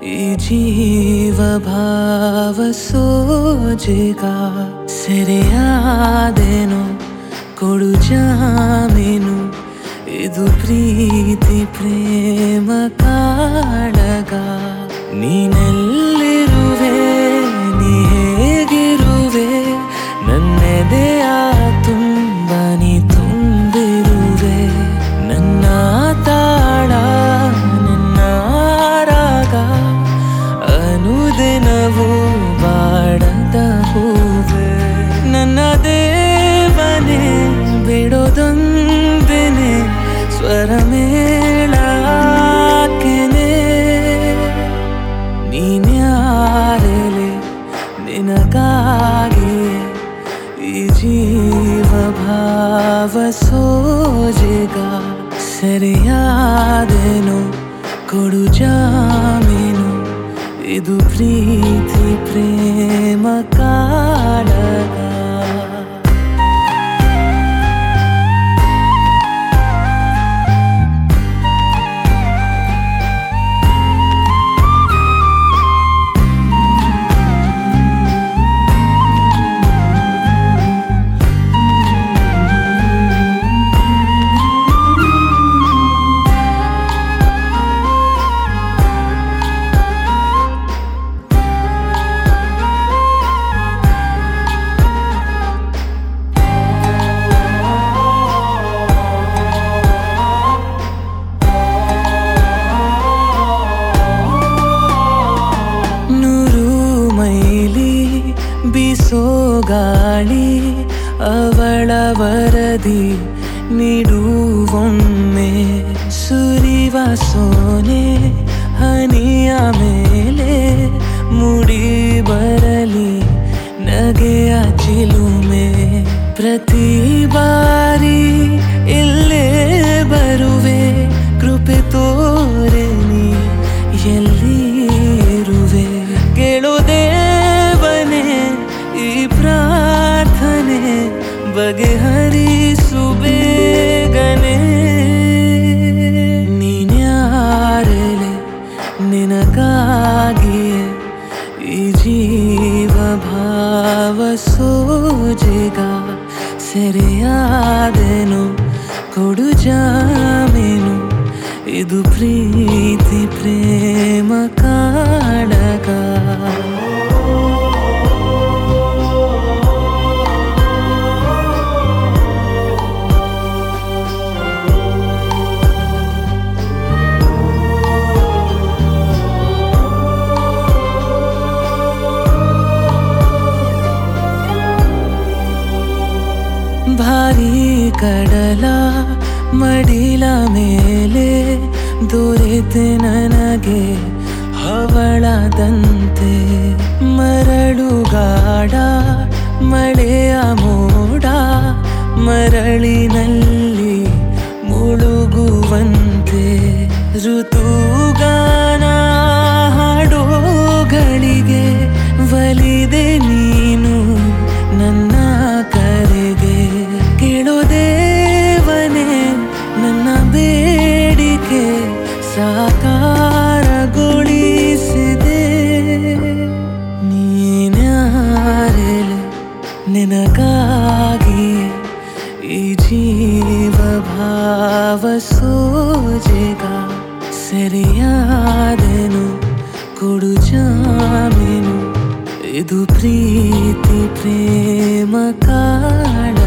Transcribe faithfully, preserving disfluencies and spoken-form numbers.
ಈ ಜೀವ ಭಾವ ಸೋಜಿಗ ಸೆರೆಯಾದೆನು ಕೊಡು ಜಾಮೀನು ಇದು ಪ್ರೀತಿ ಪ್ರೇಮ ಕಾಳಗ ನೀನೆಲ್ಲಿರುವೆ ನೀ ಹೇಗಿರುವೆ ನನ್ನೆದೆಯ ತುಂಬ ನೀ ತುಂಬಿರುವೆ ನನ್ನ ತಾಳ ನಿನ್ನ ರಾಗ ಅನುದಿನವೂ ಬಾಡದ ಹೂವೆ ನನ್ನ ದೇವನೇ ಬಿಡೋದೊಂದೇನೆ ಸ್ವರ ಮೇಳಾಕೆನೆ ನೀನ್ಯಾರೆಲೆ ನಿನಗಾಗಿ ಈ ಜೀವ ಭಾವ ಸೋಜಿಗ ಸೆರೆಯಾದೆನು ಕೊಡು ಜಾಮೀನು ಇದು ಪ್ರೀತಿ ಪ್ರೇಮ ಕಾಳಗ ಬೀಸೋ ಗಾಳಿ ಅವಳ ವರದಿ ನೀಡುವೊಮ್ಮೆ ಸುರಿವ ಸೋನೆ ಹನಿಯ ಮೇಲೆ ಮುಡಿ ಬರಲಿ ನಗೆಯ ಚಿಲುಮೆ ಪ್ರತಿ ಬಾರಿ ಇಲ್ಲೇ ಬರುವೆ ಕೃಪೆ ತೋರೆ ನೀ ಎಲ್ಲಿ ಇರುವೆ ಕೇಳೋದೇ ಈ ಪ್ರಾರ್ಥನೆ ಬಗೆಹರಿಸು ಬೇಗನೆ ನೀನ್ಯಾರೆಲೆ ನಿನಗಾಗಿಯೇ ಈ ಜೀವ ಭಾವ ಸೋಜಿಗ ಸೆರೆಯಾದೆನು ಕೊಡು ಜಾಮೀನು ಇದು ಪ್ರೀತಿ ಪ್ರೇಮ ಕಾಳಗ ಭಾರೀ ಕಡಲ ಮಡಿಲ ಮೇಲೆ ದೊರೆತೆ ನನಗೆ ಹವಳದಂತೆ ಮರಳುಗಾಡ ಮಳೆಯ ಮೋಡ ಮರಳಿನಲ್ಲಿ ಮುಳುಗುವಂತೆ ಋತುಗಾನ ಹಾಡೋಗಳಿಗೆ ಒಲಿದೆ ನೀನು ನನ್ನ ಕರೆಗೆ ಕೇಳೋದೇವನೇ ನನ್ನ ಬೇಡಿಕೆ ಸಾಕಾರಗೊಳಿಸಿದೆ ನೀನ್ಯಾರೆಲೆ ನಿನಗಾಗಿ ಈ ಜೀವ ಭಾವ ಸೋಜಿಗ ಸೆರೆಯಾದೆನು ಕೊಡು ಜಾಮೀನು ಇದು ಪ್ರೀತಿ ಪ್ರೇಮ ಕಾಳ